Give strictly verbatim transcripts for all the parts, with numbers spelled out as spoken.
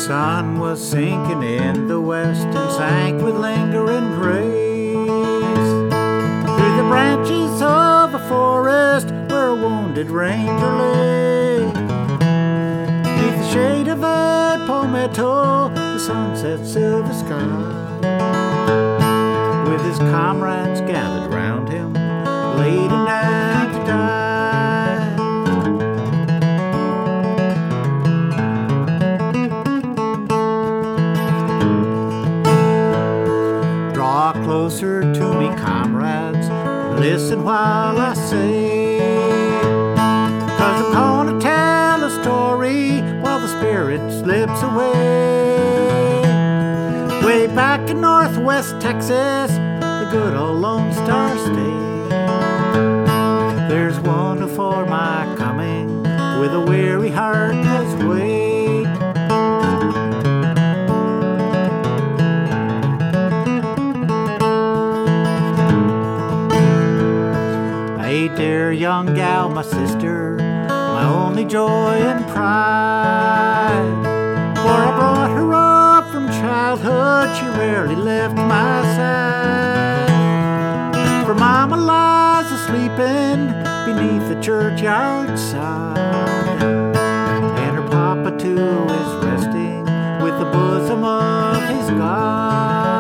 sun was sinking in the west and sank with lingering grace through the branches of a forest where a wounded ranger lay. Beneath the shade of a palmetto, the sunset's silver sky, with his comrades gathered round him, laid him down to die. Draw closer to me, comrades, listen while I say, 'cause I'm gonna tell a story while the spirit slips away. Way back in northwest Texas, the good old Lone Star State, there's one who for my coming with a weary heart does wait. Hey dear young gal, my sister, my only joy and pride, for I brought her up from childhood, she rarely left my side. For Mama lies a-sleeping beneath the churchyard side, and her Papa too is resting with the bosom of his God.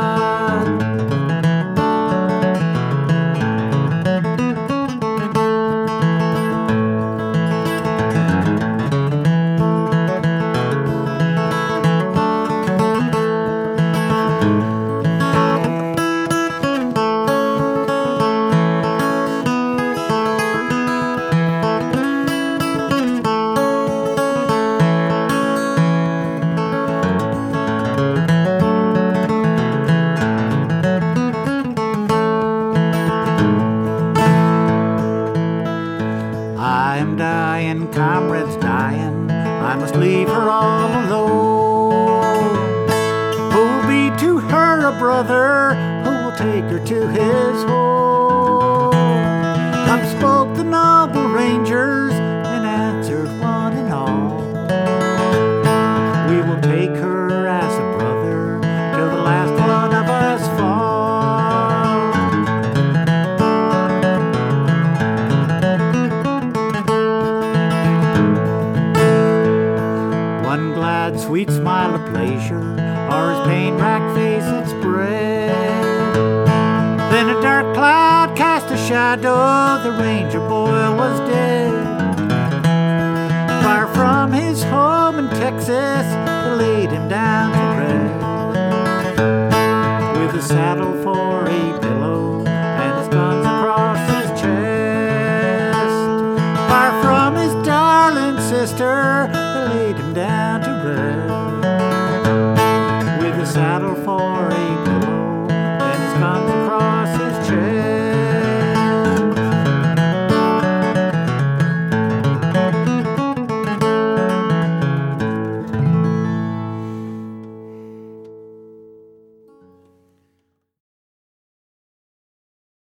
I'm dying, comrades dying, I must leave her all alone. Who'll be to her a brother, who will take her to his home? Up spoke the noble rangers and answered one and all, we will take her as a brother till the last one of us falls. One glad, sweet smile of pleasure, or his pain-racked face it spread. Then a dark cloud cast a shadow, the ranger boy was dead. Far from his home in Texas, they laid him down to rest, with a saddle for a pillow and his guns across his chest. Far from his darling sister, they laid him down to rest, with a saddle for